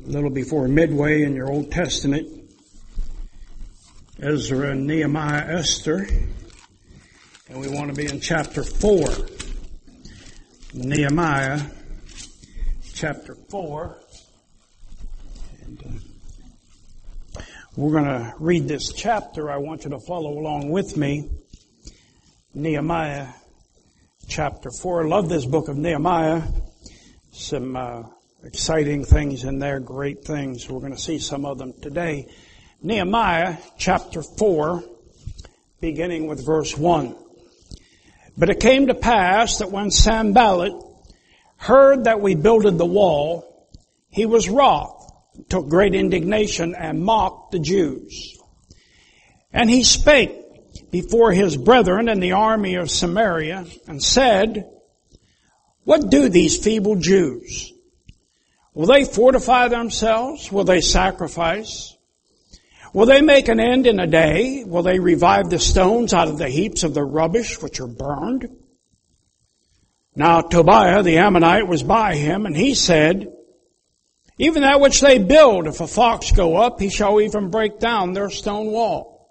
a little before midway in your Old Testament, Ezra, Nehemiah, Esther, and we want to be in chapter 4. Nehemiah, chapter 4. And we're going to read this chapter. I want you to follow along with me. Nehemiah, chapter 4. I love this book of Nehemiah. Some exciting things in there, great things. We're going to see some of them today. Nehemiah chapter 4, beginning with verse 1. But it came to pass that when Sanballat heard that we builded the wall, he was wroth, took great indignation, and mocked the Jews. And he spake before his brethren in the army of Samaria, and said, What do these feeble Jews? Will they fortify themselves? Will they sacrifice? Will they make an end in a day? Will they revive the stones out of the heaps of the rubbish which are burned? Now Tobiah the Ammonite was by him, and he said, Even that which they build, if a fox go up, he shall even break down their stone wall.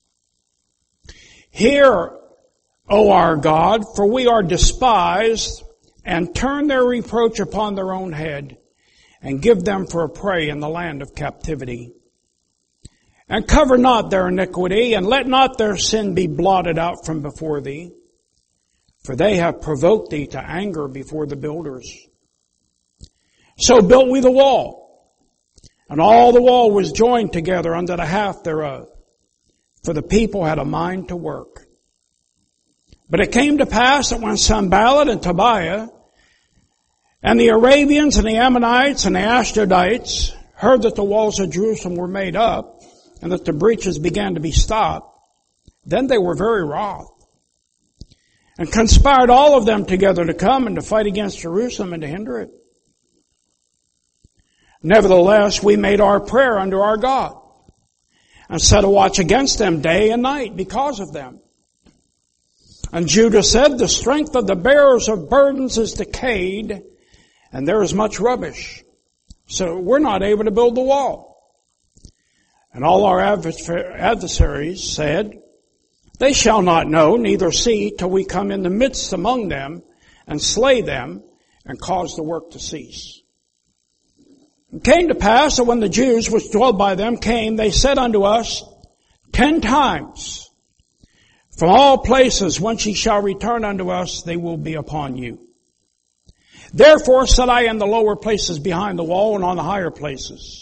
Hear, O our God, for we are despised, and turn their reproach upon their own head, and give them for a prey in the land of captivity. And cover not their iniquity, and let not their sin be blotted out from before thee. For they have provoked thee to anger before the builders. So built we the wall, and all the wall was joined together unto the half thereof, for the people had a mind to work. But it came to pass that when Sanballat and Tobiah and the Arabians and the Ammonites and the Ashdodites heard that the walls of Jerusalem were made up, and that the breaches began to be stopped, then they were very wroth, and conspired all of them together to come and to fight against Jerusalem and to hinder it. Nevertheless, we made our prayer unto our God, and set a watch against them day and night because of them. And Judah said, The strength of the bearers of burdens is decayed, and there is much rubbish. So we're not able to build the wall. And all our adversaries said, They shall not know, neither see, till we come in the midst among them, and slay them, and cause the work to cease. It came to pass that when the Jews which dwelled by them came, they said unto us 10 times, From all places whence ye shall return unto us, they will be upon you. Therefore said I in the lower places behind the wall and on the higher places,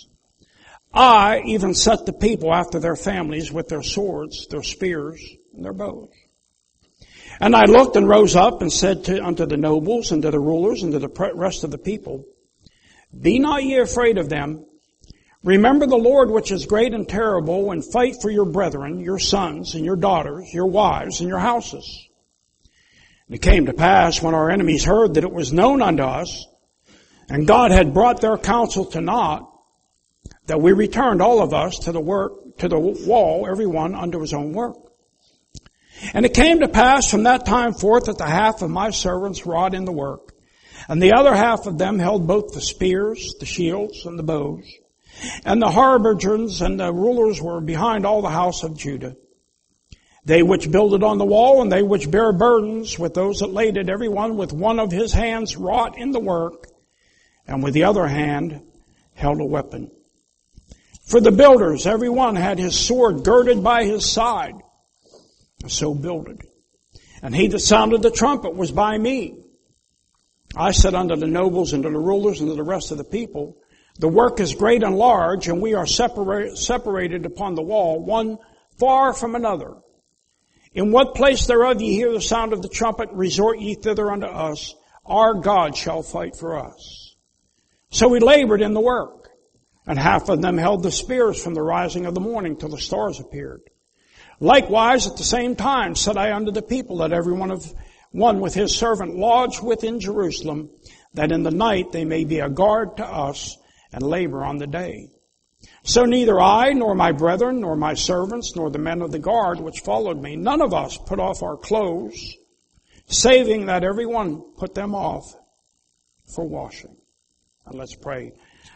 I even set the people after their families with their swords, their spears, and their bows. And I looked and rose up and said unto the nobles and to the rulers and to the rest of the people, Be not ye afraid of them. Remember the Lord which is great and terrible, and fight for your brethren, your sons and your daughters, your wives and your houses. And it came to pass when our enemies heard that it was known unto us, and God had brought their counsel to naught, that we returned all of us to the wall, every one unto his own work. And it came to pass from that time forth that the half of my servants wrought in the work, and the other half of them held both the spears, the shields, and the bows. And the harbingers and the rulers were behind all the house of Judah. They which builded on the wall, and they which bare burdens, with those that laid it, every one with one of his hands wrought in the work, and with the other hand held a weapon. For the builders, every one had his sword girded by his side, and so builded. And he that sounded the trumpet was by me. I said unto the nobles and to the rulers and to the rest of the people, The work is great and large, and we are separated upon the wall, one far from another. In what place thereof ye hear the sound of the trumpet, resort ye thither unto us. Our God shall fight for us. So we labored in the work. And half of them held the spears from the rising of the morning till the stars appeared. Likewise, at the same time said I unto the people, that every one with his servant lodge within Jerusalem, that in the night they may be a guard to us, and labor on the day. So neither I, nor my brethren, nor my servants, nor the men of the guard which followed me, none of us put off our clothes, saving that every one put them off for washing. And let's pray.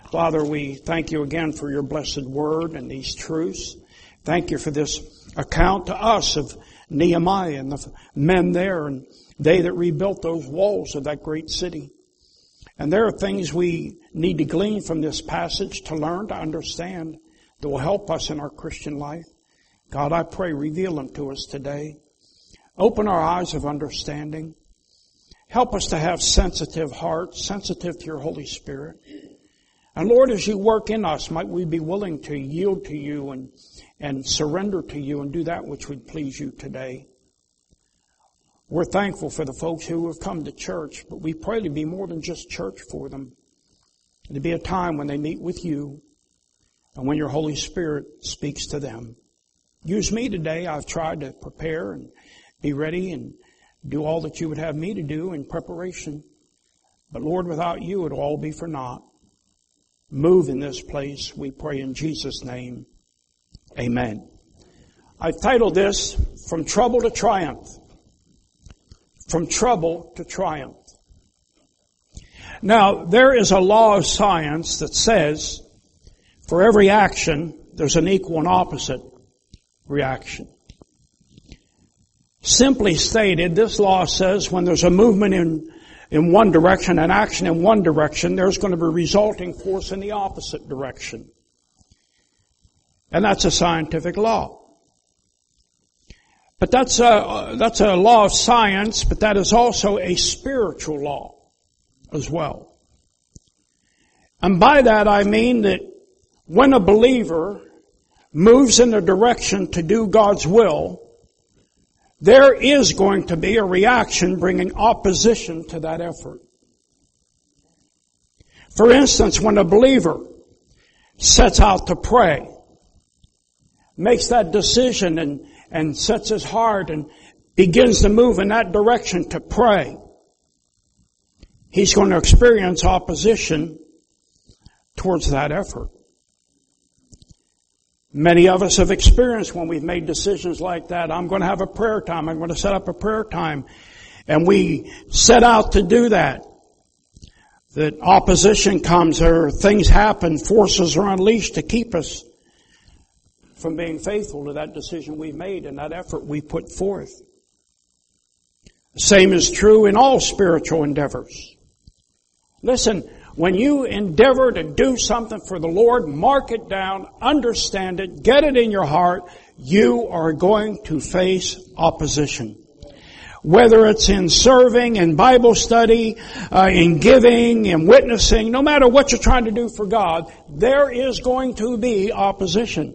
Father, we thank you again for your blessed word and these truths. Thank you for this account to us of Nehemiah and the men there and they that rebuilt those walls of that great city. And there are things we need to glean from this passage to learn, to understand, that will help us in our Christian life. God, I pray, reveal them to us today. Open our eyes of understanding. Help us to have sensitive hearts, sensitive to your Holy Spirit. And Lord, as you work in us, might we be willing to yield to you and surrender to you and do that which would please you today. We're thankful for the folks who have come to church, but we pray to be more than just church for them. To be a time when they meet with you and when your Holy Spirit speaks to them. Use me today. I've tried to prepare and be ready and do all that you would have me to do in preparation. But Lord, without you, it'll all be for naught. Move in this place, we pray in Jesus' name. Amen. I've titled this, From Trouble to Triumph. From trouble to triumph. Now, there is a law of science that says, for every action, there's an equal and opposite reaction. Simply stated, this law says when there's a movement in one direction, an action in one direction, there's going to be resulting force in the opposite direction. And that's a scientific law. But that's a law of science, but that is also a spiritual law as well. And by that I mean that when a believer moves in a direction to do God's will, there is going to be a reaction bringing opposition to that effort. For instance, when a believer sets out to pray, makes that decision and sets his heart and begins to move in that direction to pray, he's going to experience opposition towards that effort. Many of us have experienced when we've made decisions like that. I'm going to have a prayer time. I'm going to set up a prayer time. And we set out to do that. That opposition comes or things happen, forces are unleashed to keep us from being faithful to that decision we've made and that effort we put forth. The same is true in all spiritual endeavors. Listen, when you endeavor to do something for the Lord, mark it down, understand it, get it in your heart, you are going to face opposition. Whether it's in serving, in Bible study, in giving, in witnessing, no matter what you're trying to do for God, there is going to be opposition.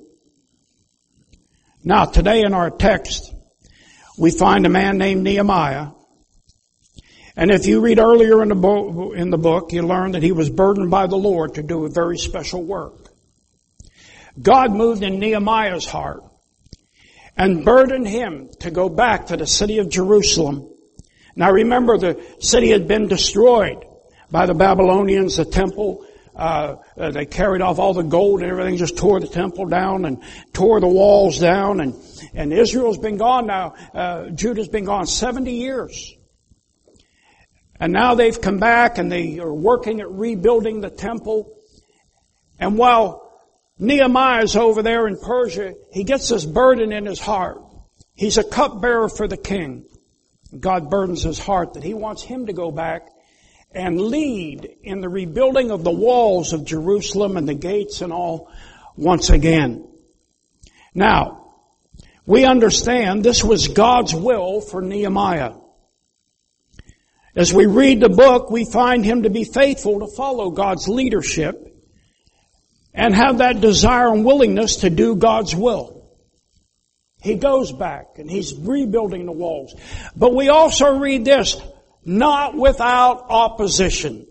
Now, today in our text, we find a man named Nehemiah. And if you read earlier in the book, you learn that he was burdened by the Lord to do a very special work. God moved in Nehemiah's heart and burdened him to go back to the city of Jerusalem. Now remember, the city had been destroyed by the Babylonians, the temple. They carried off all the gold and everything, just tore the temple down and tore the walls down. And Israel's been gone now. Judah's been gone 70 years. And now they've come back and they are working at rebuilding the temple. And while Nehemiah's over there in Persia, he gets this burden in his heart. He's a cupbearer for the king. God burdens his heart that he wants him to go back and lead in the rebuilding of the walls of Jerusalem and the gates and all once again. Now, we understand this was God's will for Nehemiah. As we read the book, we find him to be faithful to follow God's leadership and have that desire and willingness to do God's will. He goes back and he's rebuilding the walls. But we also read this, not without opposition.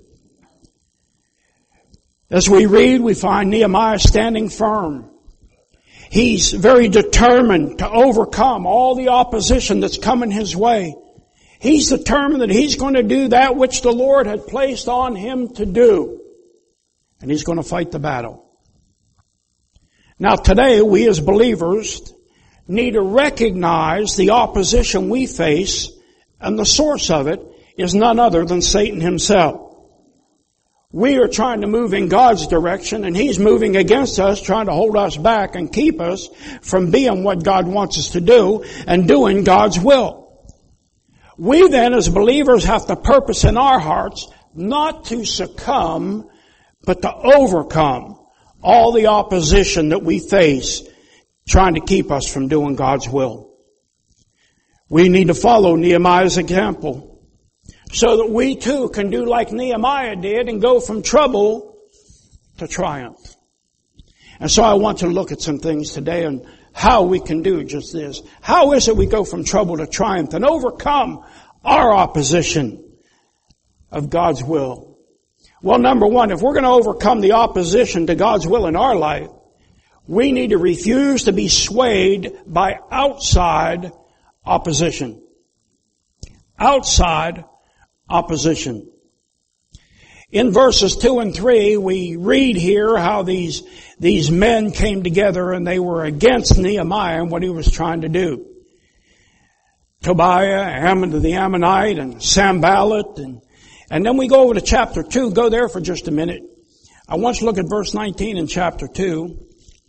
As we read, we find Nehemiah standing firm. He's very determined to overcome all the opposition that's coming his way. He's determined that he's going to do that which the Lord had placed on him to do. And he's going to fight the battle. Now today, we as believers need to recognize the opposition we face, and the source of it is none other than Satan himself. We are trying to move in God's direction, and He's moving against us, trying to hold us back and keep us from being what God wants us to do and doing God's will. We then, as believers, have to purpose in our hearts not to succumb, but to overcome all the opposition that we face trying to keep us from doing God's will. We need to follow Nehemiah's example so that we too can do like Nehemiah did and go from trouble to triumph. And so I want to look at some things today on how we can do just this. How is it we go from trouble to triumph and overcome our opposition of God's will? Well, number one, if we're going to overcome the opposition to God's will in our life, we need to refuse to be swayed by outside opposition. Outside opposition. In verses 2 and 3, we read here how these men came together and they were against Nehemiah and what he was trying to do. Tobiah, Ammon the Ammonite, and Sanballat, and then we go over to chapter 2. Go there for just a minute. I want you to look at verse 19 in chapter 2.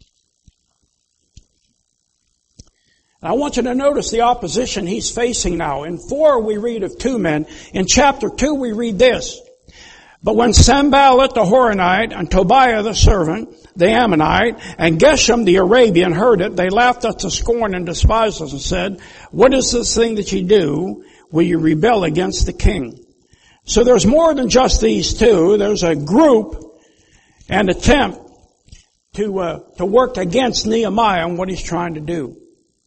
I want you to notice the opposition he's facing now. In 4 we read of 2 men. In chapter 2 we read this. But when Sanballat the Horonite and Tobiah the servant, the Ammonite, and Geshem the Arabian heard it, they laughed us to scorn and despised us and said, "What is this thing that you do? Will you rebel against the king?" So there's more than just these 2. There's a group and attempt to work against Nehemiah and what he's trying to do.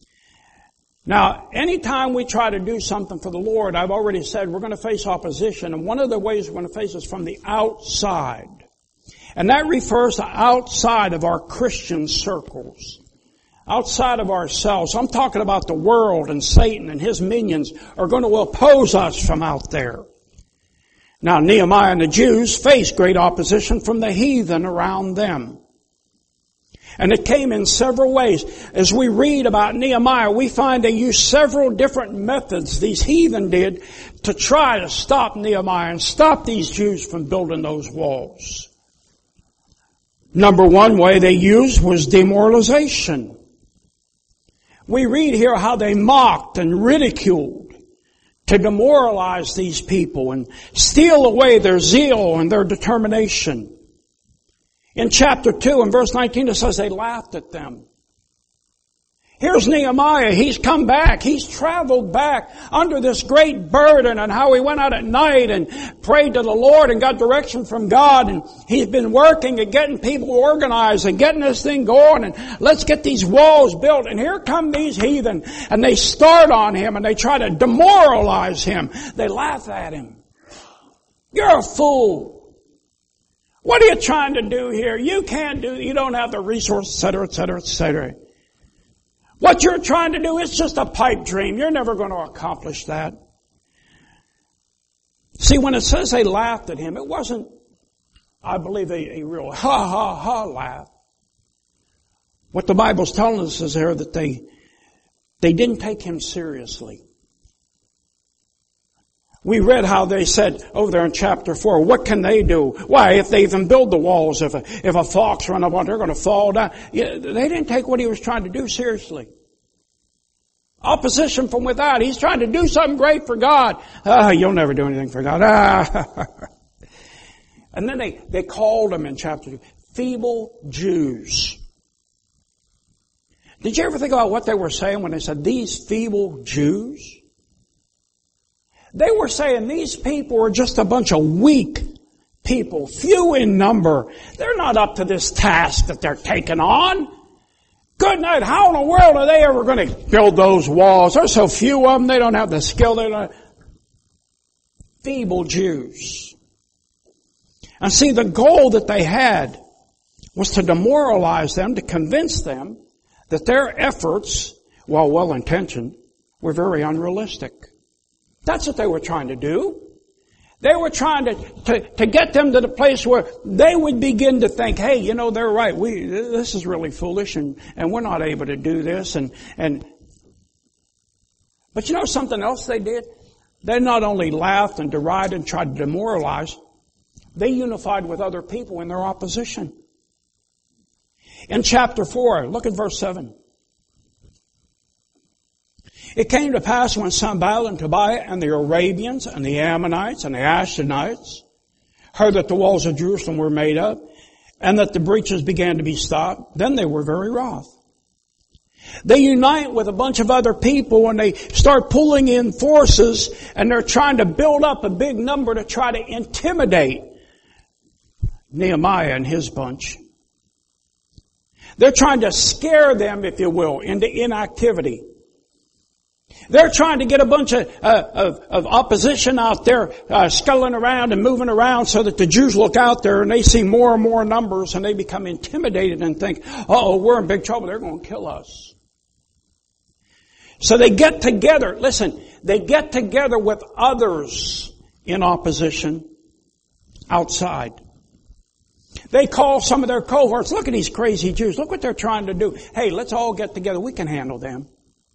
Now, anytime we try to do something for the Lord, I've already said we're going to face opposition, and one of the ways we're going to face is from the outside. And that refers to outside of our Christian circles. Outside of ourselves. I'm talking about the world and Satan and his minions are going to oppose us from out there. Now, Nehemiah and the Jews faced great opposition from the heathen around them. And it came in several ways. As we read about Nehemiah, we find they used several different methods, these heathen did, to try to stop Nehemiah and stop these Jews from building those walls. Number one way they used was demoralization. We read here how they mocked and ridiculed to demoralize these people and steal away their zeal and their determination. In chapter 2 and verse 19 it says they laughed at them. Here's Nehemiah. He's come back. He's traveled back under this great burden and how he went out at night and prayed to the Lord and got direction from God. And he's been working and getting people organized and getting this thing going. And let's get these walls built. And here come these heathen and they start on him and they try to demoralize him. They laugh at him. You're a fool. What are you trying to do here? You don't have the resources, etc., etc., etc. What you're trying to do is just a pipe dream. You're never going to accomplish that. See, when it says they laughed at him, it wasn't, I believe, a real ha laugh. What the Bible's telling us is there that they didn't take him seriously. We read how they said over there in chapter 4, what can they do? Why, if they even build the walls, if a fox run up on, they're going to fall down. Yeah, they didn't take what he was trying to do seriously. Opposition from without. He's trying to do something great for God. You'll never do anything for God. And then they called them in chapter 2, feeble Jews. Did you ever think about what they were saying when they said, these feeble Jews? They were saying these people are just a bunch of weak people, few in number. They're not up to this task that they're taking on. Good night. How in the world are they ever going to build those walls? There's so few of them. They don't have the skill. They don't. Feeble Jews. And see, the goal that they had was to demoralize them, to convince them that their efforts, while well-intentioned, were very unrealistic. That's what they were trying to do. They were trying to get them to the place where they would begin to think, hey, they're right. This is really foolish and we're not able to do this. But something else they did? They not only laughed and derided and tried to demoralize, They unified with other people in their opposition. In chapter 4, look at verse 7. It came to pass when Sanballat and Tobiah and the Arabians and the Ammonites and the Ashdodites heard that the walls of Jerusalem were made up and that the breaches began to be stopped, then they were very wroth. They unite with a bunch of other people and they start pulling in forces and they're trying to build up a big number to try to intimidate Nehemiah and his bunch. They're trying to scare them, if you will, into inactivity. They're trying to get a bunch of opposition out there scuttling around and moving around so that the Jews look out there and they see more and more numbers and they become intimidated and think, uh-oh, we're in big trouble. They're going to kill us. So they get together. Listen, they get together with others in opposition outside. They call some of their cohorts, look at these crazy Jews. Look what they're trying to do. Hey, let's all get together. We can handle them.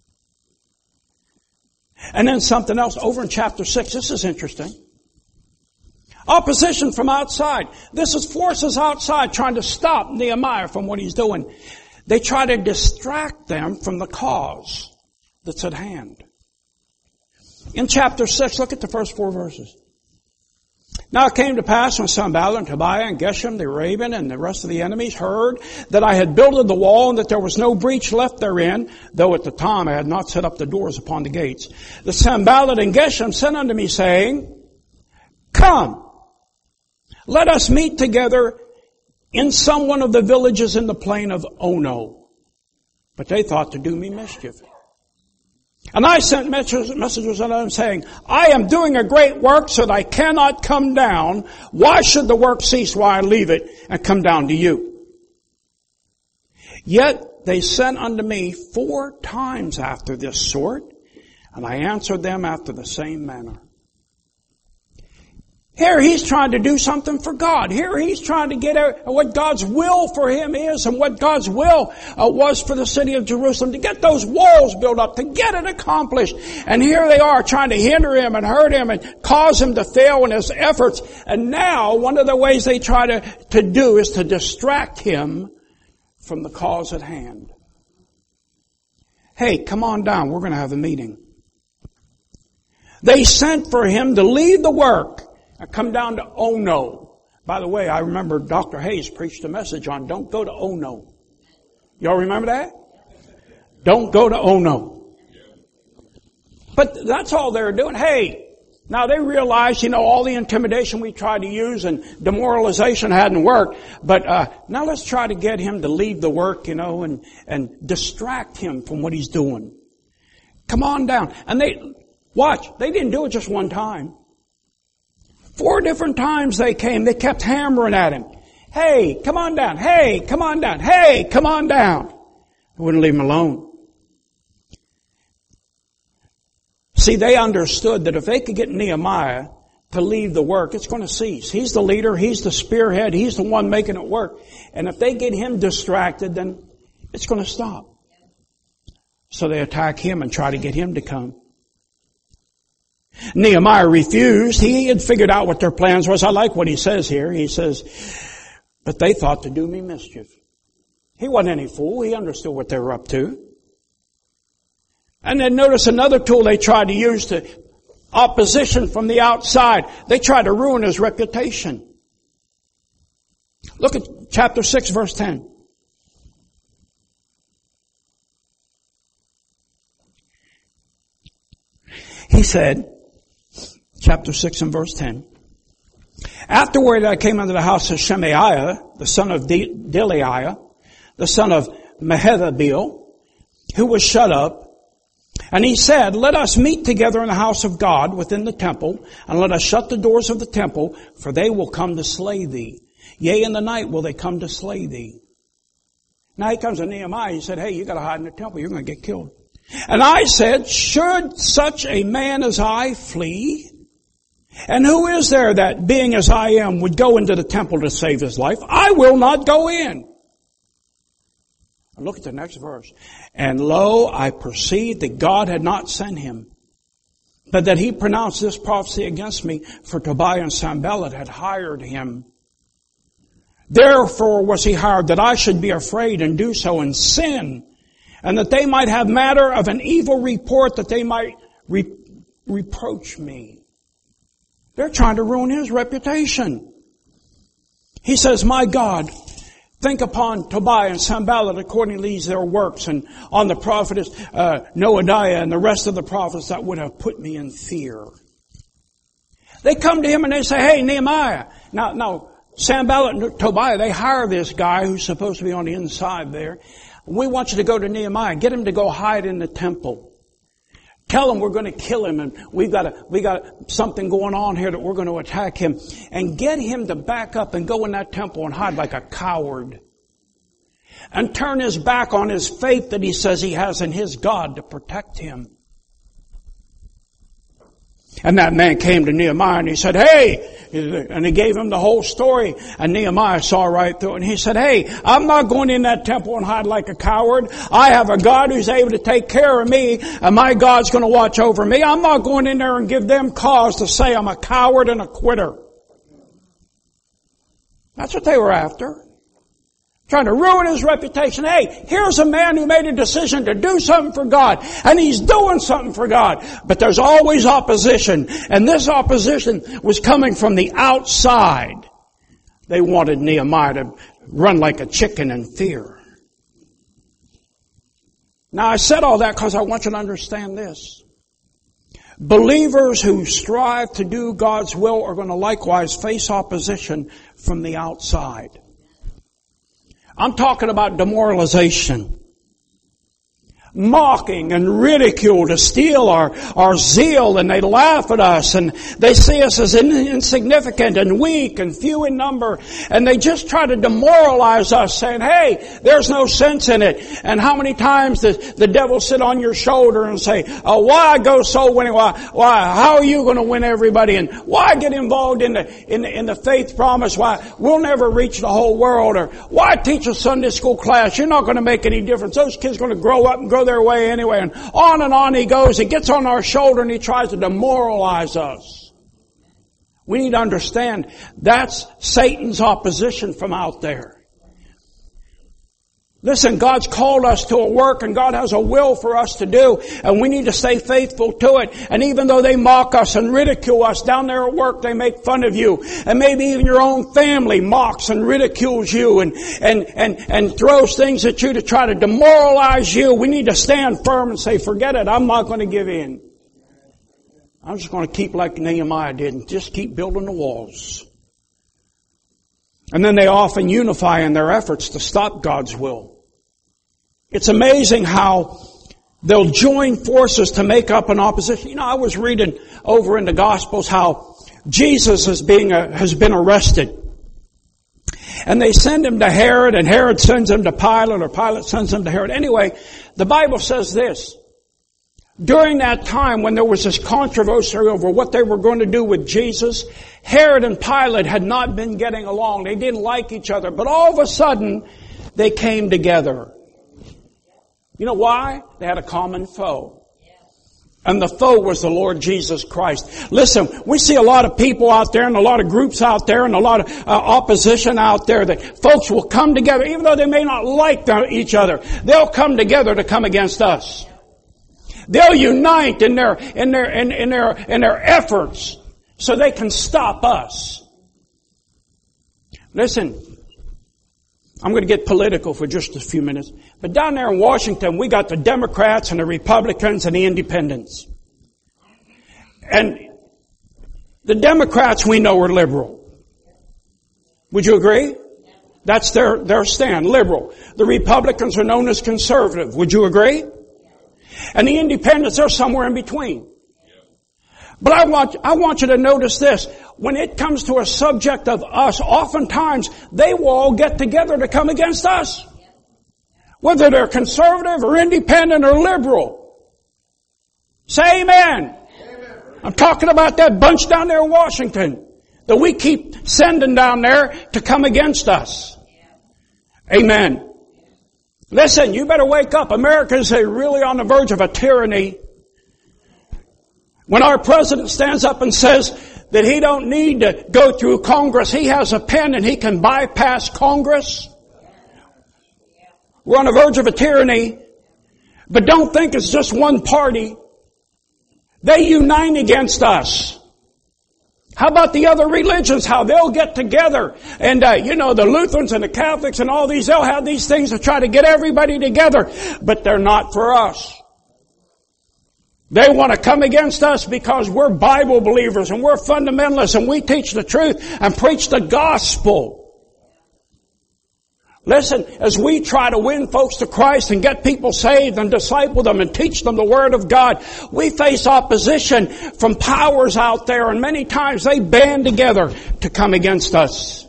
And then something else over in chapter 6. This is interesting. Opposition from outside. This is forces outside trying to stop Nehemiah from what he's doing. They try to distract them from the cause that's at hand. In chapter 6, look at the first 4 verses. Now it came to pass when Sanballat and Tobiah and Geshem the Arabian and the rest of the enemies heard that I had builded the wall and that there was no breach left therein, though at the time I had not set up the doors upon the gates. The Sanballat and Geshem sent unto me, saying, Come, let us meet together in some one of the villages in the plain of Ono. But they thought to do me mischief. And I sent messengers unto them saying, I am doing a great work so that I cannot come down. Why should the work cease while I leave it and come down to you? Yet they sent unto me 4 times after this sort, and I answered them after the same manner. Here he's trying to do something for God. Here he's trying to get out what God's will for him is and what God's will was for the city of Jerusalem, to get those walls built up, to get it accomplished. And here they are trying to hinder him and hurt him and cause him to fail in his efforts. And now one of the ways they try to do is to distract him from the cause at hand. Hey, come on down. We're going to have a meeting. They sent for him to leave the work. I come down to Ono. By the way, I remember Dr. Hayes preached a message on don't go to Ono. Y'all remember that? Don't go to Ono. But that's all they were doing. Hey, now they realized, all the intimidation we tried to use and demoralization hadn't worked. But now let's try to get him to leave the work, and distract him from what he's doing. Come on down. And they didn't do it just one time. 4 different times they came. They kept hammering at him. Hey, come on down. Hey, come on down. Hey, come on down. They wouldn't leave him alone. See, they understood that if they could get Nehemiah to leave the work, it's going to cease. He's the leader. He's the spearhead. He's the one making it work. And if they get him distracted, then it's going to stop. So they attack him and try to get him to come. Nehemiah refused. He had figured out what their plans was. I like what he says here. He says, but they thought to do me mischief. He wasn't any fool. He understood what they were up to. And then notice another tool they tried to use to opposition from the outside. They tried to ruin his reputation. Look at chapter 6, verse 10. He said, chapter 6 and verse 10, Afterward I came unto the house of Shemaiah, the son of Delaiah, the son of Mehetabeel, who was shut up. And he said, Let us meet together in the house of God within the temple, and let us shut the doors of the temple, for they will come to slay thee. Yea, in the night will they come to slay thee. Now he comes to Nehemiah. He said, hey, you got to hide in the temple. You're going to get killed. And I said, should such a man as I flee? And who is there that, being as I am, would go into the temple to save his life? I will not go in. And look at the next verse. And lo, I perceived that God had not sent him. but that he pronounced this prophecy against me, for Tobiah and Sanballat had hired him. Therefore was he hired, that I should be afraid and do so and sin, and that they might have matter of an evil report, that they might reproach me. They're trying to ruin his reputation. He says, my God, think upon Tobiah and Sanballat according to these their works, and on the prophetess Noadiah and the rest of the prophets that would have put me in fear. They come to him and they say, hey, Nehemiah. Now, Sanballat and Tobiah, they hire this guy who's supposed to be on the inside there. We want you to go to Nehemiah. Get him to go hide in the temple. Tell him we're going to kill him, and we got something going on here that we're going to attack him. And get him to back up and go in that temple and hide like a coward. And turn his back on his faith that he says he has in his God to protect him. And that man came to Nehemiah and he said, hey, and he gave him the whole story. And Nehemiah saw right through it. And he said, hey, I'm not going in that temple and hide like a coward. I have a God who's able to take care of me, and my God's going to watch over me. I'm not going in there and give them cause to say I'm a coward and a quitter. That's what they were after. Trying to ruin his reputation. Hey, here's a man who made a decision to do something for God, and he's doing something for God. But there's always opposition, and this opposition was coming from the outside. They wanted Nehemiah to run like a chicken in fear. Now, I said all that because I want you to understand this. Believers who strive to do God's will are going to likewise face opposition from the outside. I'm talking about demoralization, mocking and ridicule to steal our zeal, and they laugh at us and they see us as insignificant and weak and few in number, and they just try to demoralize us, saying, hey, there's no sense in it. And how many times does the devil sit on your shoulder and say, why go soul winning? Why, how are you going to win everybody? And why get involved in the faith promise? Why, we'll never reach the whole world. Or why teach a Sunday school class? You're not going to make any difference. Those kids are going to grow up and go their way anyway. And on he goes. He gets on our shoulder and he tries to demoralize us. We need to understand that's Satan's opposition from out there. Listen, God's called us to a work, and God has a will for us to do, and we need to stay faithful to it. And even though they mock us and ridicule us down there at work, they make fun of you, and maybe even your own family mocks and ridicules you and throws things at you to try to demoralize you, we need to stand firm and say, forget it, I'm not going to give in. I'm just going to keep like Nehemiah did and just keep building the walls. And then they often unify in their efforts to stop God's will. It's amazing how they'll join forces to make up an opposition. You know, I was reading over in the Gospels how Jesus has been arrested. And they send him to Herod, and Herod sends him to Pilate, or Pilate sends him to Herod. Anyway, the Bible says this. During that time when there was this controversy over what they were going to do with Jesus, Herod and Pilate had not been getting along. They didn't like each other. But all of a sudden, they came together. You know why? They had a common foe. And the foe was the Lord Jesus Christ. Listen, we see a lot of people out there and a lot of groups out there and a lot of opposition out there that folks will come together, even though they may not like each other. They'll come together to come against us. They'll unite in their efforts so they can stop us. Listen, I'm going to get political for just a few minutes. But down there in Washington, we got the Democrats and the Republicans and the Independents. And the Democrats we know are liberal. Would you agree? That's their stand, liberal. The Republicans are known as conservative. Would you agree? And the Independents are somewhere in between. But I want you to notice this. When it comes to a subject of us, oftentimes they will all get together to come against us. Whether they're conservative or independent or liberal. Say amen. I'm talking about that bunch down there in Washington that we keep sending down there to come against us. Amen. Listen, you better wake up. America is really on the verge of a tyranny. When our president stands up and says that he don't need to go through Congress, he has a pen and he can bypass Congress. We're on the verge of a tyranny, but don't think it's just one party. They unite against us. How about the other religions? How they'll get together. And, the Lutherans and the Catholics and all these, they'll have these things to try to get everybody together. But they're not for us. They want to come against us because we're Bible believers and we're fundamentalists and we teach the truth and preach the gospel. Listen, as we try to win folks to Christ and get people saved and disciple them and teach them the Word of God, we face opposition from powers out there, and many times they band together to come against us.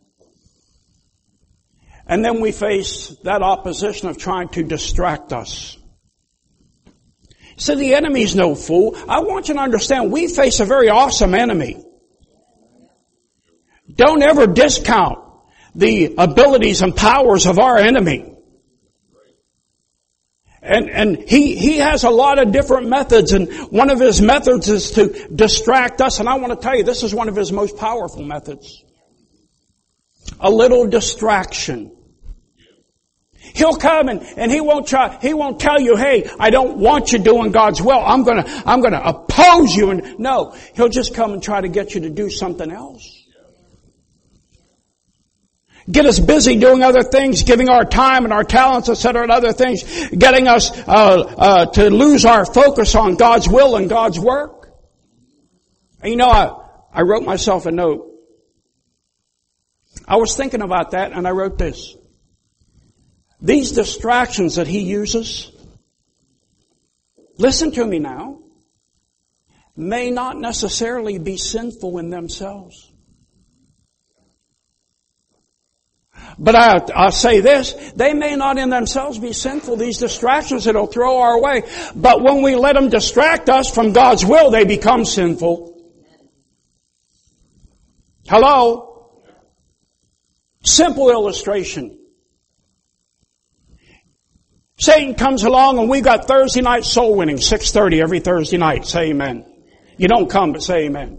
And then we face that opposition of trying to distract us. So the enemy's no fool. I want you to understand, we face a very awesome enemy. Don't ever discount the abilities and powers of our enemy. And he has a lot of different methods, and one of his methods is to distract us, and I want to tell you, this is one of his most powerful methods. A little distraction. He'll come and he won't tell you, hey, I don't want you doing God's will. I'm gonna oppose you. And no, he'll just come and try to get you to do something else. Get us busy doing other things, giving our time and our talents, etc., and other things, getting us to lose our focus on God's will and God's work. And I wrote myself a note. I was thinking about that, and I wrote this. These distractions that he uses, listen to me now, may not necessarily be sinful in themselves. But I'll say this, they may not in themselves be sinful, these distractions that will throw our way. But when we let them distract us from God's will, they become sinful. Hello? Simple illustration. Satan comes along and we got Thursday night soul winning, 6:30 every Thursday night. Say amen. You don't come, but say amen.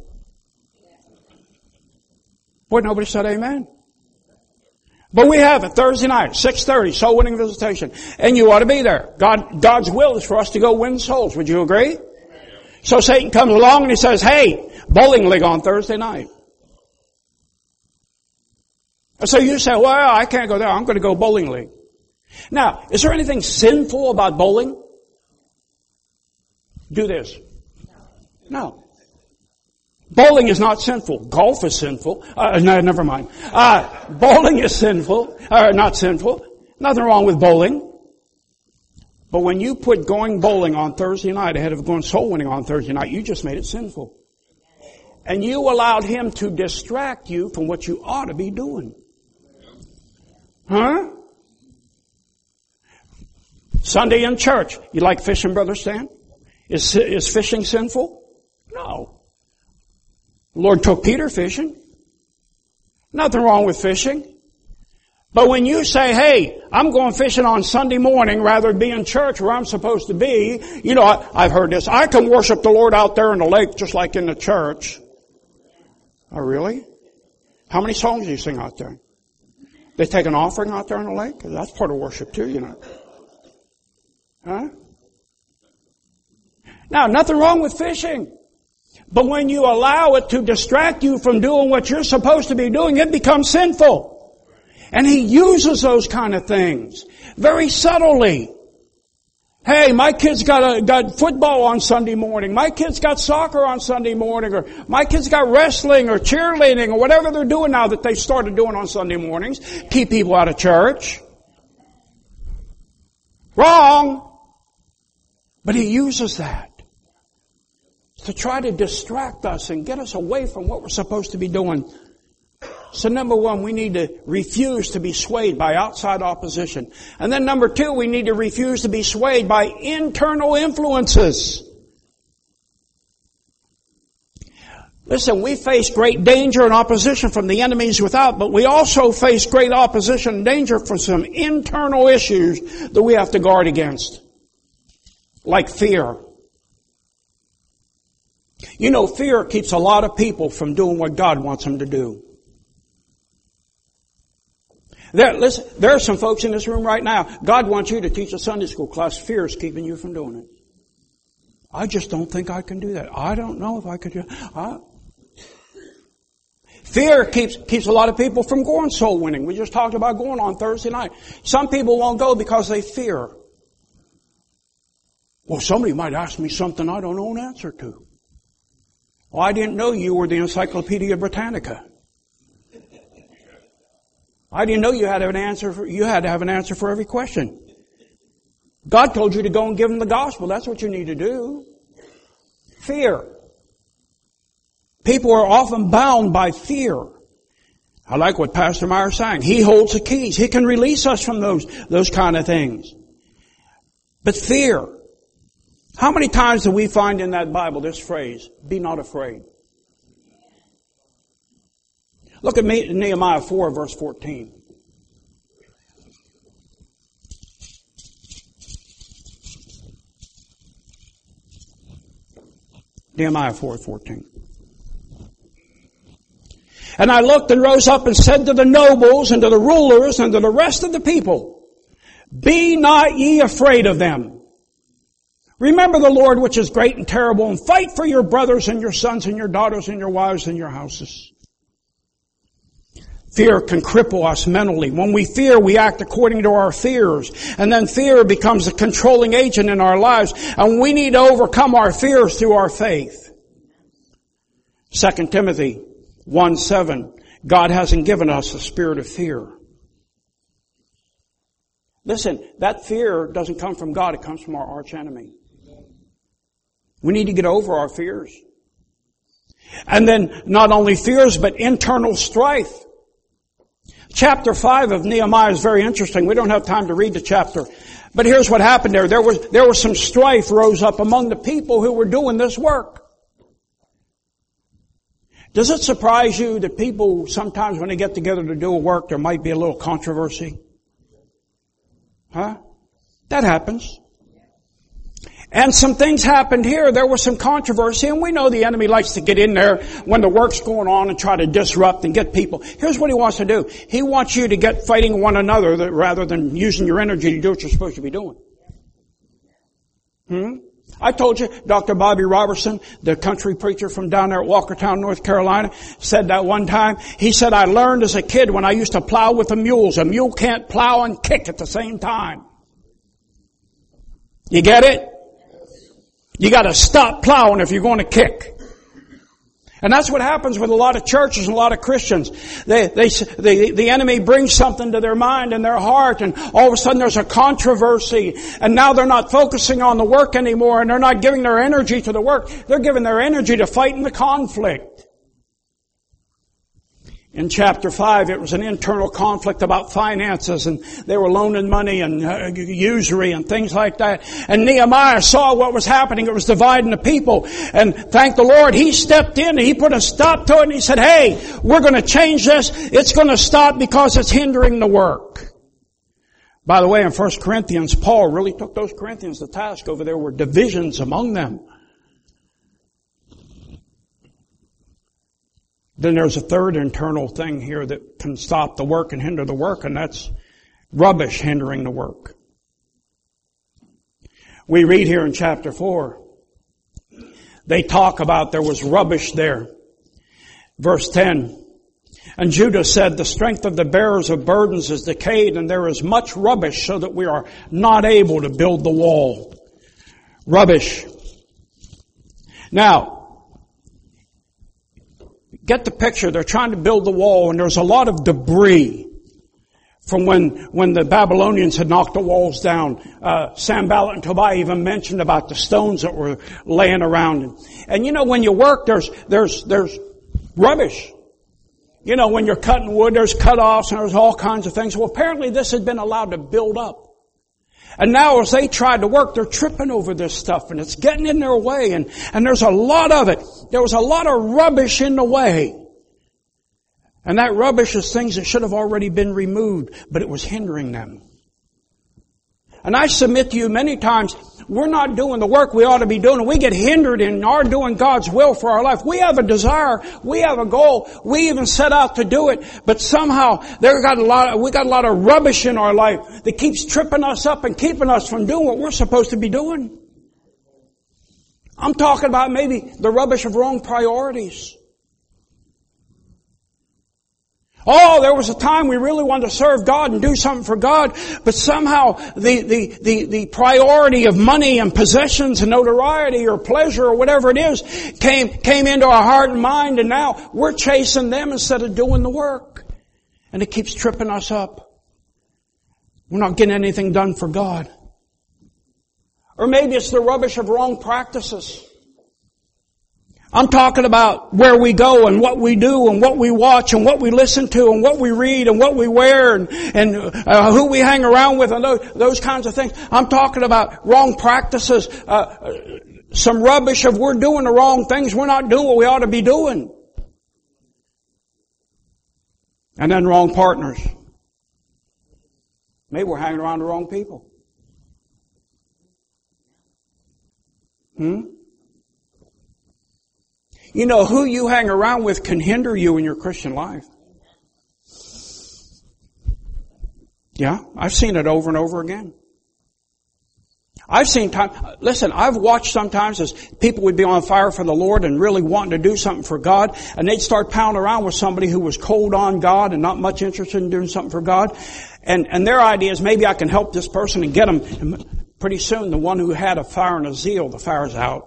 Boy, nobody said amen. But we have it Thursday night, 6:30, soul winning visitation. And you ought to be there. God's will is for us to go win souls. Would you agree? So Satan comes along and he says, hey, bowling league on Thursday night. And so you say, well, I can't go there. I'm going to go bowling league. Now, is there anything sinful about bowling? Do this. No. Bowling is not sinful. Golf is sinful. No, never mind. Bowling is sinful, not sinful. Nothing wrong with bowling. But when you put going bowling on Thursday night ahead of going soul winning on Thursday night, you just made it sinful. And you allowed him to distract you from what you ought to be doing. Huh? Sunday in church. You like fishing, Brother Stan? Is fishing sinful? No. The Lord took Peter fishing. Nothing wrong with fishing. But when you say, hey, I'm going fishing on Sunday morning rather than be in church where I'm supposed to be, I've heard this. I can worship the Lord out there in the lake just like in the church. Oh, really? How many songs do you sing out there? They take an offering out there in the lake? That's part of worship too, Huh? Now, nothing wrong with fishing. But when you allow it to distract you from doing what you're supposed to be doing, it becomes sinful. And he uses those kind of things very subtly. Hey, my kids got football on Sunday morning. My kids got soccer on Sunday morning. Or my kids got wrestling or cheerleading or whatever they're doing now that they started doing on Sunday mornings. Keep people out of church. Wrong. But he uses that to try to distract us and get us away from what we're supposed to be doing. So number one, we need to refuse to be swayed by outside opposition. And then number two, we need to refuse to be swayed by internal influences. Listen, we face great danger and opposition from the enemies without, but we also face great opposition and danger from some internal issues that we have to guard against. Like fear. You know, fear keeps a lot of people from doing what God wants them to do. Listen, there are some folks in this room right now. God wants you to teach a Sunday school class. Fear is keeping you from doing it. I just don't think I can do that. I don't know if I could do it. Fear keeps a lot of people from going soul winning. We just talked about going on Thursday night. Some people won't go because they fear. Well, somebody might ask me something I don't know an answer to. Well, I didn't know you were the Encyclopedia Britannica. I didn't know you had to have an answer for every question. God told you to go and give them the gospel. That's what you need to do. Fear. People are often bound by fear. I like what Pastor Meyer's saying. He holds the keys. He can release us from those kind of things. But fear. How many times do we find in that Bible this phrase, be not afraid? Look at Nehemiah 4, verse 14. Nehemiah 4:14. And I looked and rose up and said to the nobles and to the rulers and to the rest of the people, be not ye afraid of them. Remember the Lord which is great and terrible, and fight for your brothers and your sons and your daughters and your wives and your houses. Fear can cripple us mentally. When we fear, we act according to our fears. And then fear becomes a controlling agent in our lives. And we need to overcome our fears through our faith. 2 Timothy 1:7. God hasn't given us a spirit of fear. Listen, that fear doesn't come from God. It comes from our arch enemy. We need to get over our fears. And then not only fears, but internal strife. Chapter 5 of Nehemiah is very interesting. We don't have time to read the chapter. But here's what happened there. There was some strife rose up among the people who were doing this work. Does it surprise you that people sometimes when they get together to do a work, there might be a little controversy? Huh? That happens. And some things happened here. There was some controversy, and we know the enemy likes to get in there when the work's going on and try to disrupt and get people. Here's what he wants to do. He wants you to get fighting one another rather than using your energy to do what you're supposed to be doing. I told you, Dr. Bobby Robertson, the country preacher from down there at Walkertown, North Carolina, said that one time. He said, I learned as a kid when I used to plow with the mules. A mule can't plow and kick at the same time. You get it? You gotta stop plowing if you're going to kick. And that's what happens with a lot of churches and a lot of Christians. The enemy brings something to their mind and their heart, and all of a sudden there's a controversy, and now they're not focusing on the work anymore, and they're not giving their energy to the work. They're giving their energy to fighting the conflict. In chapter 5, it was an internal conflict about finances, and they were loaning money and usury and things like that. And Nehemiah saw what was happening. It was dividing the people. And thank the Lord, he stepped in and he put a stop to it, and he said, hey, we're going to change this. It's going to stop because it's hindering the work. By the way, in 1 Corinthians, Paul really took those Corinthians to task over there were divisions among them. Then there's a third internal thing here that can stop the work and hinder the work, and that's rubbish hindering the work. We read here in chapter 4, they talk about there was rubbish there. Verse 10, and Judah said, the strength of the bearers of burdens is decayed, and there is much rubbish so that we are not able to build the wall. Rubbish. Now, get the picture. They're trying to build the wall, and there's a lot of debris from when the Babylonians had knocked the walls down. Sanballat and Tobiah even mentioned about the stones that were laying around. And you know, when you work, there's rubbish. You know, when you're cutting wood, there's cut-offs and there's all kinds of things. Well, apparently this had been allowed to build up. And now as they try to work, they're tripping over this stuff, and it's getting in their way, and there's a lot of it. There was a lot of rubbish in the way. And that rubbish is things that should have already been removed, but it was hindering them. And I submit to you many times, we're not doing the work we ought to be doing, and we get hindered in our doing God's will for our life. We have a desire, we have a goal, we even set out to do it, but somehow we got a lot of rubbish in our life that keeps tripping us up and keeping us from doing what we're supposed to be doing. I'm talking about maybe the rubbish of wrong priorities. Oh, there was a time we really wanted to serve God and do something for God, but somehow the priority of money and possessions and notoriety or pleasure or whatever it is came into our heart and mind, and now we're chasing them instead of doing the work. And it keeps tripping us up. We're not getting anything done for God. Or maybe it's the rubbish of wrong practices. I'm talking about where we go and what we do and what we watch and what we listen to and what we read and what we wear and who we hang around with and those kinds of things. I'm talking about wrong practices, some rubbish of we're doing the wrong things, we're not doing what we ought to be doing. And then wrong partners. Maybe we're hanging around the wrong people. You know, who you hang around with can hinder you in your Christian life. Yeah, I've seen it over and over again. I've watched sometimes as people would be on fire for the Lord and really wanting to do something for God, and they'd start pounding around with somebody who was cold on God and not much interested in doing something for God. And their idea is maybe I can help this person and get them. And pretty soon the one who had a fire and a zeal, the fire's out.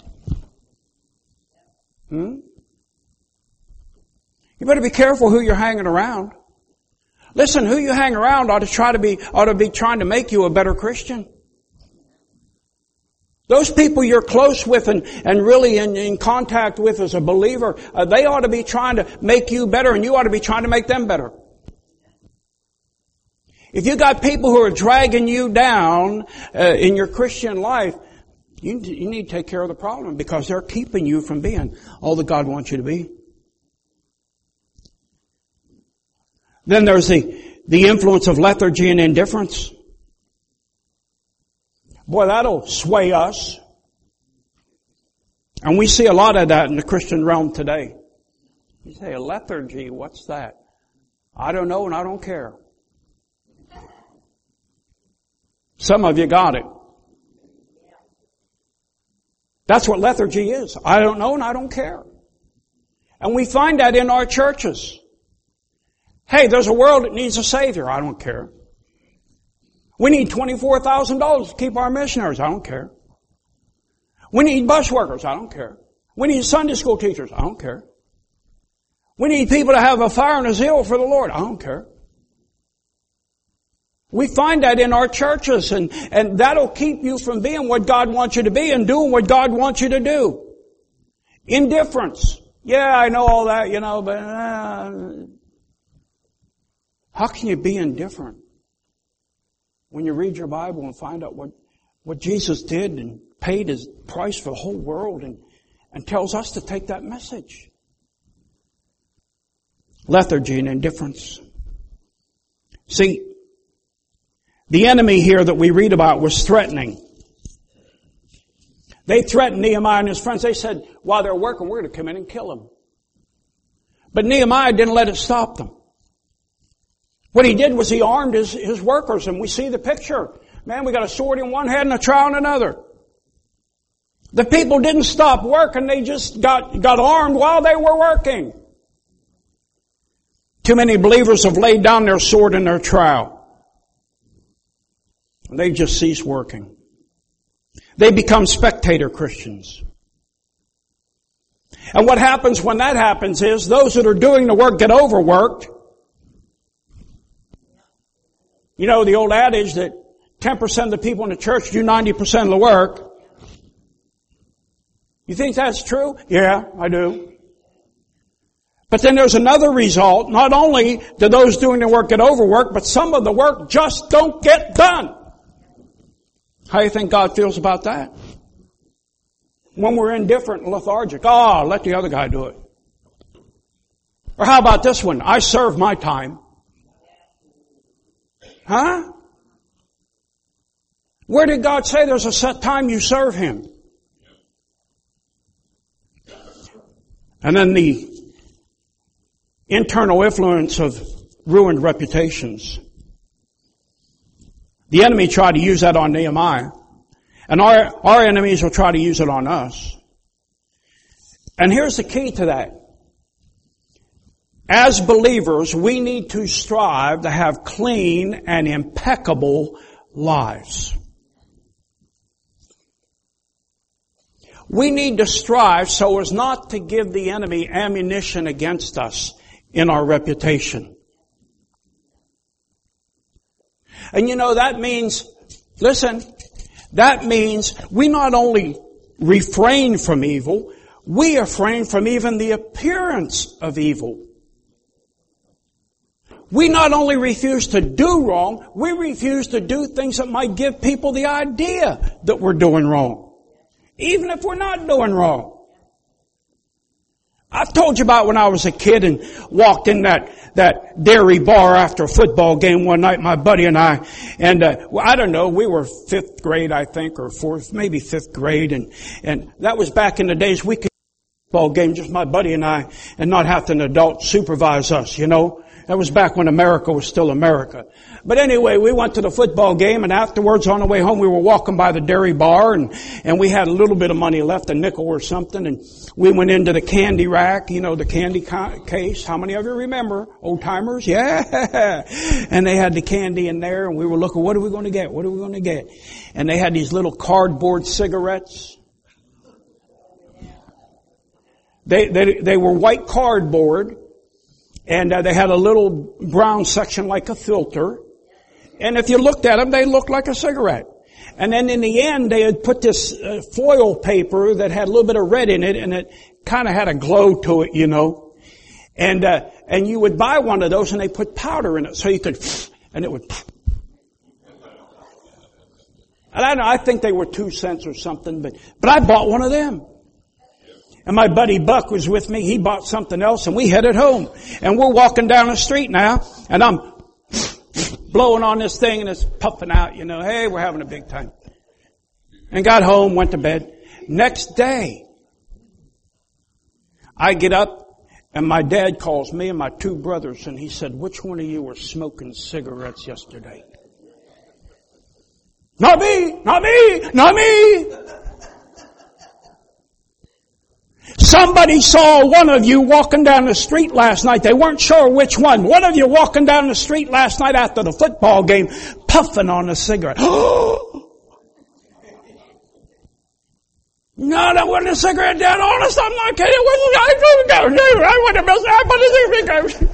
You better be careful who you're hanging around. Listen, who you hang around ought to be trying to make you a better Christian. Those people you're close with and really in contact with as a believer, they ought to be trying to make you better, and you ought to be trying to make them better. If you got people who are dragging you down in your Christian life, you need to take care of the problem, because they're keeping you from being all that God wants you to be. Then there's the influence of lethargy and indifference. Boy, that'll sway us. And we see a lot of that in the Christian realm today. You say, lethargy, what's that? I don't know and I don't care. Some of you got it. That's what lethargy is. I don't know and I don't care. And we find that in our churches. Hey, there's a world that needs a Savior. I don't care. We need $24,000 to keep our missionaries. I don't care. We need bus workers. I don't care. We need Sunday school teachers. I don't care. We need people to have a fire and a zeal for the Lord. I don't care. We find that in our churches, and that'll keep you from being what God wants you to be and doing what God wants you to do. Indifference. Yeah, I know all that, but how can you be indifferent when you read your Bible and find out what Jesus did and paid His price for the whole world and tells us to take that message? Lethargy and indifference. See, the enemy here that we read about was threatening. They threatened Nehemiah and his friends. They said, while they're working, we're going to come in and kill them. But Nehemiah didn't let it stop them. What he did was he armed his workers, and we see the picture. Man, we got a sword in one hand and a trowel in another. The people didn't stop working, they just got armed while they were working. Too many believers have laid down their sword and their trowel. They just cease working. They become spectator Christians. And what happens when that happens is those that are doing the work get overworked. You know the old adage that 10% of the people in the church do 90% of the work. You think that's true? Yeah, I do. But then there's another result. Not only do those doing the work get overworked, but some of the work just don't get done. How do you think God feels about that? When we're indifferent and lethargic, let the other guy do it. Or how about this one? I serve my time. Huh? Where did God say there's a set time you serve Him? And then the internal influence of ruined reputations. The enemy tried to use that on Nehemiah. And our enemies will try to use it on us. And here's the key to that. As believers, we need to strive to have clean and impeccable lives. We need to strive so as not to give the enemy ammunition against us in our reputation. And you know, that means, listen, that means we not only refrain from evil, we refrain from even the appearance of evil. We not only refuse to do wrong, we refuse to do things that might give people the idea that we're doing wrong. Even if we're not doing wrong. I've told you about when I was a kid and walked in that dairy bar after a football game one night, my buddy and I, and I don't know, we were 5th grade, I think, or 4th, maybe 5th grade, and that was back in the days we could football game, just my buddy and I, and not have an adult supervise us, you know. That was back when America was still America. But anyway, we went to the football game, and afterwards on the way home we were walking by the dairy bar, and we had a little bit of money left, a nickel or something, and we went into the candy rack, you know, the candy case. How many of you remember? Old timers? Yeah! And they had the candy in there, and we were looking, what are we going to get? What are we going to get? And they had these little cardboard cigarettes. They were white cardboard. And they had a little brown section like a filter. And if you looked at them, they looked like a cigarette. And then in the end, they had put this foil paper that had a little bit of red in it, and it kind of had a glow to it, you know. And you would buy one of those, and they put powder in it, so you could, and it would. And I don't know, I think they were 2 cents or something, but I bought one of them. And my buddy Buck was with me. He bought something else, and we headed home. And we're walking down the street now, and I'm blowing on this thing, and it's puffing out, you know. Hey, we're having a big time. And got home, went to bed. Next day, I get up, and my dad calls me and my 2 brothers, and he said, which one of you were smoking cigarettes yesterday? Not me! Not me! Not me! Somebody saw one of you walking down the street last night. They weren't sure which one. One of you walking down the street last night after the football game, puffing on a cigarette. No, that wasn't a cigarette, Dad. Honest, I'm not kidding. I want to miss that,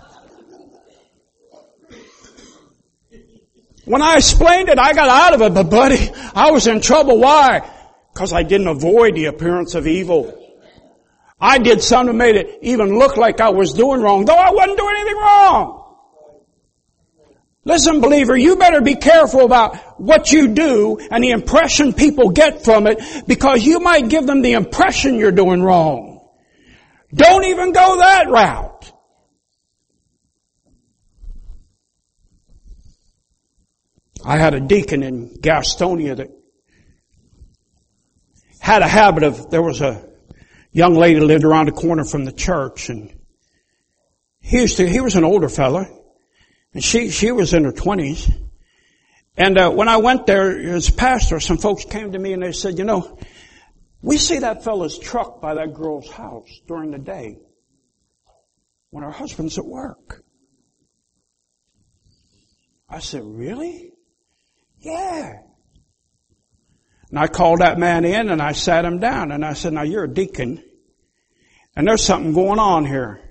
When I explained it, I got out of it, but buddy, I was in trouble. Why? Because I didn't avoid the appearance of evil. I did something that made it even look like I was doing wrong, though I wasn't doing anything wrong. Listen, believer, you better be careful about what you do and the impression people get from it, because you might give them the impression you're doing wrong. Don't even go that route. I had a deacon in Gastonia that had a habit of, there was a young lady lived around the corner from the church, and he was an older fella, and she was in her 20s. And when I went there as pastor, some folks came to me and they said, you know, we see that fella's truck by that girl's house during the day when her husband's at work. I said, really? Yeah. And I called that man in and I sat him down and I said, now you're a deacon and there's something going on here.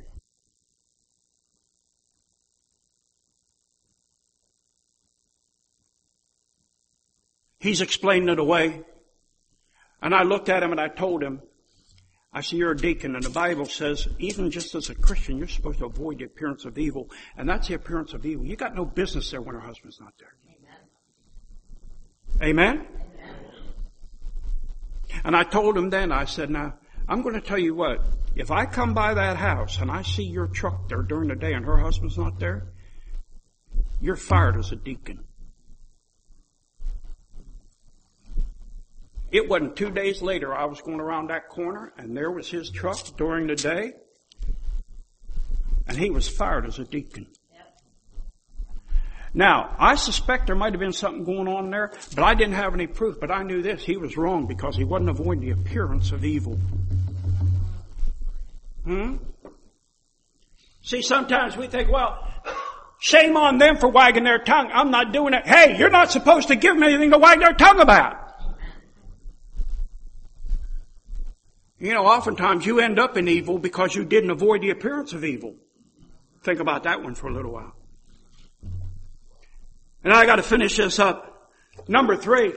He's explaining it away. And I looked at him and I told him, I said, you're a deacon, and the Bible says, even just as a Christian, you're supposed to avoid the appearance of evil. And that's the appearance of evil. You got no business there when her husband's not there. Amen? And I told him then, I said, now, I'm going to tell you what, if I come by that house and I see your truck there during the day and her husband's not there, you're fired as a deacon. It wasn't 2 days later I was going around that corner and there was his truck during the day and he was fired as a deacon. Now, I suspect there might have been something going on there, but I didn't have any proof. But I knew this, he was wrong because he wasn't avoiding the appearance of evil. See, sometimes we think, well, shame on them for wagging their tongue. I'm not doing it. Hey, you're not supposed to give them anything to wag their tongue about. You know, oftentimes you end up in evil because you didn't avoid the appearance of evil. Think about that one for a little while. And I got to finish this up. Number 3.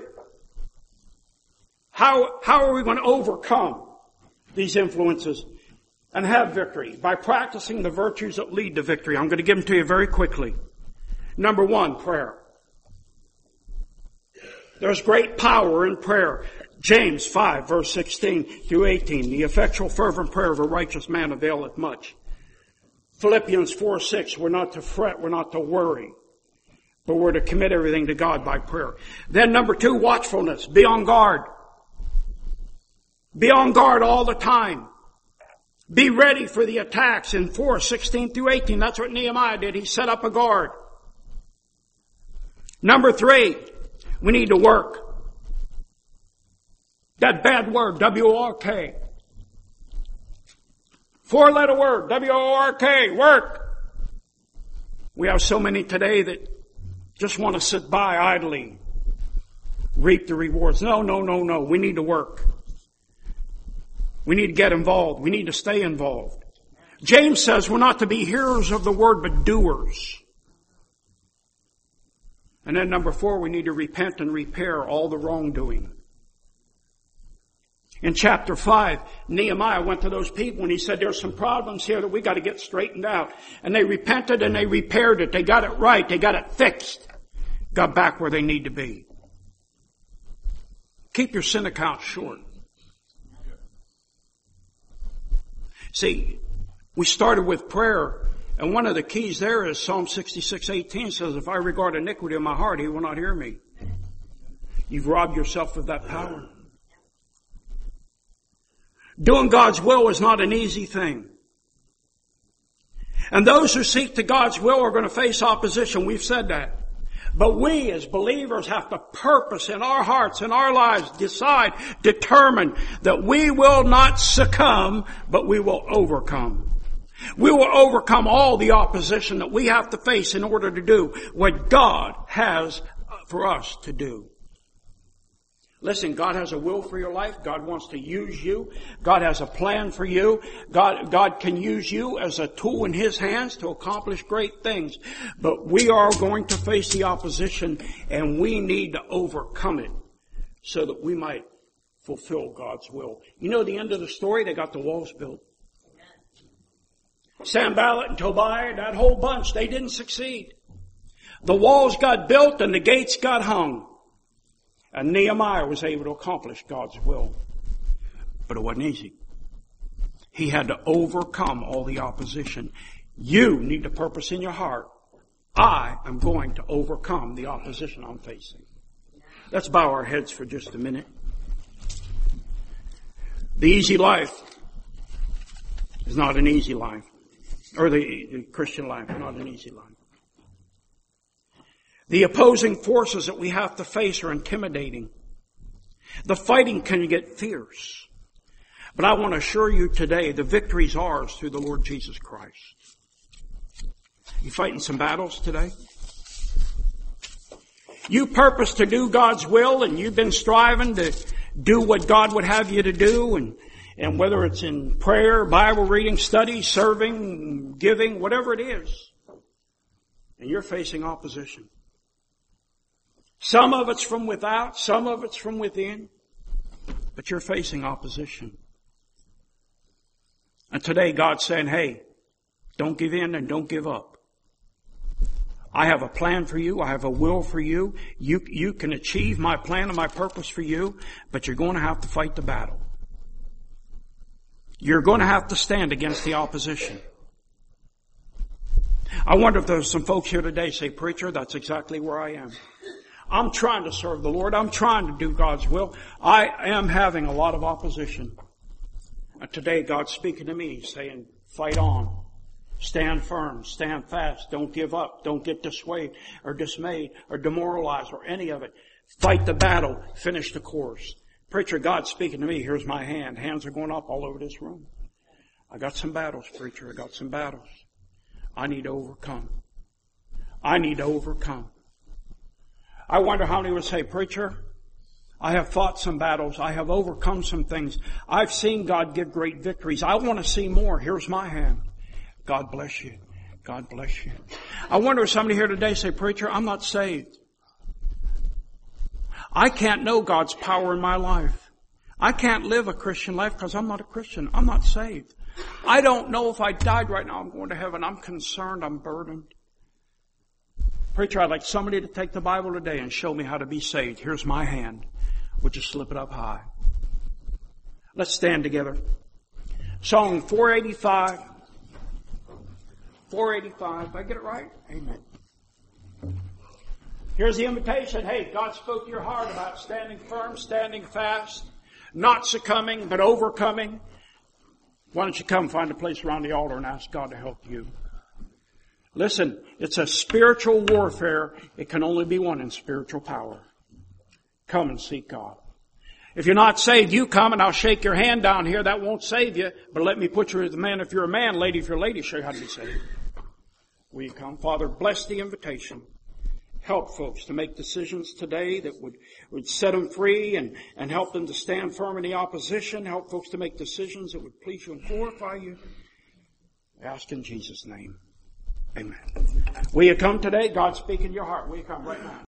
How are we going to overcome these influences and have victory? By practicing the virtues that lead to victory. I'm going to give them to you very quickly. Number 1, prayer. There's great power in prayer. James 5, verse 16 through 18. The effectual fervent prayer of a righteous man availeth much. Philippians 4:6. We're not to fret, we're not to worry. But we're to commit everything to God by prayer. Then number 2, watchfulness. Be on guard. Be on guard all the time. Be ready for the attacks in 4:16 through 18. That's what Nehemiah did. He set up a guard. Number 3, we need to work. That bad word, W-O-R-K. 4-letter word, W-O-R-K, work. We have so many today that just want to sit by idly, reap the rewards. No. We need to work. We need to get involved. We need to stay involved. James says we're not to be hearers of the word, but doers. And then number 4, we need to repent and repair all the wrongdoing. In chapter 5, Nehemiah went to those people and he said, there's some problems here that we got to get straightened out. And they repented and they repaired it. They got it right. They got it fixed. Got back where they need to be. Keep your sin account short. See, we started with prayer, and one of the keys there is Psalm 66:18 says, if I regard iniquity in my heart, he will not hear me. You've robbed yourself of that power. Doing God's will is not an easy thing. And those who seek to God's will are going to face opposition. We've said that. But we as believers have to purpose in our hearts, in our lives, decide, determine that we will not succumb, but we will overcome. We will overcome all the opposition that we have to face in order to do what God has for us to do. Listen, God has a will for your life. God wants to use you. God has a plan for you. God can use you as a tool in His hands to accomplish great things. But we are going to face the opposition, and we need to overcome it so that we might fulfill God's will. You know the end of the story? They got the walls built. Sanballat and Tobiah, that whole bunch, they didn't succeed. The walls got built and the gates got hung. And Nehemiah was able to accomplish God's will. But it wasn't easy. He had to overcome all the opposition. You need to purpose in your heart, I am going to overcome the opposition I'm facing. Let's bow our heads for just a minute. The easy life is not an easy life. Or the Christian life is not an easy life. The opposing forces that we have to face are intimidating. The fighting can get fierce. But I want to assure you today, the victory is ours through the Lord Jesus Christ. You fighting some battles today? You purpose to do God's will, and you've been striving to do what God would have you to do, and whether it's in prayer, Bible reading, study, serving, giving, whatever it is, and you're facing opposition. Some of it's from without, some of it's from within, but you're facing opposition. And today God's saying, hey, don't give in and don't give up. I have a plan for you. I have a will for you. You can achieve my plan and my purpose for you, but you're going to have to fight the battle. You're going to have to stand against the opposition. I wonder if there's some folks here today say, preacher, that's exactly where I am. I'm trying to serve the Lord. I'm trying to do God's will. I am having a lot of opposition. And today God's speaking to me saying, fight on. Stand firm. Stand fast. Don't give up. Don't get dissuaded or dismayed or demoralized or any of it. Fight the battle. Finish the course. Preacher, God's speaking to me. Here's my hand. Hands are going up all over this room. I got some battles, preacher. I got some battles. I need to overcome. I need to overcome. I wonder how many would say, preacher, I have fought some battles. I have overcome some things. I've seen God give great victories. I want to see more. Here's my hand. God bless you. God bless you. I wonder if somebody here today say, preacher, I'm not saved. I can't know God's power in my life. I can't live a Christian life because I'm not a Christian. I'm not saved. I don't know if I died right now I'm going to heaven. I'm concerned. I'm burdened. Preacher, I'd like somebody to take the Bible today and show me how to be saved. Here's my hand. Would you slip it up high? Let's stand together. Song 485. 485. Did I get it right? Amen. Here's the invitation. Hey, God spoke to your heart about standing firm, standing fast, not succumbing, but overcoming. Why don't you come find a place around the altar and ask God to help you? Listen, it's a spiritual warfare. It can only be won in spiritual power. Come and seek God. If you're not saved, you come and I'll shake your hand down here. That won't save you. But let me put you as a man if you're a man, lady if you're a lady, show you how to be saved. Will you come? Father, bless the invitation. Help folks to make decisions today that would set them free and help them to stand firm in the opposition. Help folks to make decisions that would please you and glorify you. I ask in Jesus' name. Amen. Will you come today? God speak in your heart. Will you come right now?